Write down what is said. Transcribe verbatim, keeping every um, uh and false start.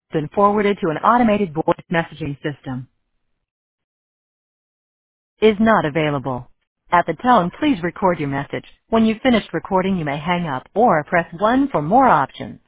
Been forwarded to an automated voice messaging system. Is not available. At the tone, please record your message. When you've finished recording, you may hang up or press one for more options.